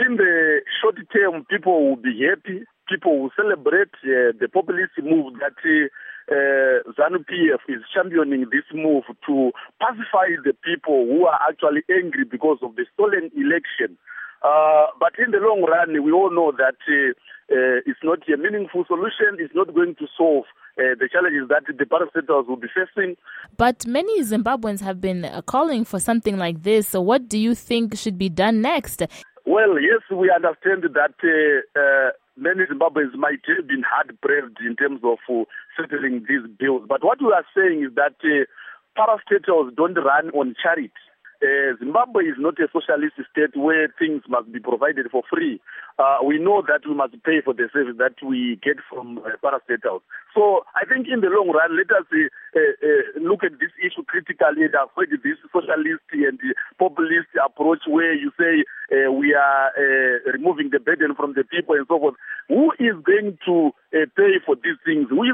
in the short term, people will be happy. People will celebrate the populist move that ZANU-PF is championing this move to pacify the people who are actually angry because of the stolen election. But in the long run, we all know that it's not a meaningful solution. It's not going to solve the challenges that the parastatals will be facing. But many Zimbabweans have been calling for something like this. So what do you think should be done next? Well, yes, we understand that many Zimbabweans might have been hard-pressed in terms of settling these bills. But what we are saying is that parastatals don't run on charity. Zimbabwe is not a socialist state where things must be provided for free. We know that we must pay for the service that we get from parastatals. So I think in the long run, let us look at this issue critically and avoid this socialist and populist approach where you say we are removing the burden from the people and so forth. Who is going to pay for these things? Who is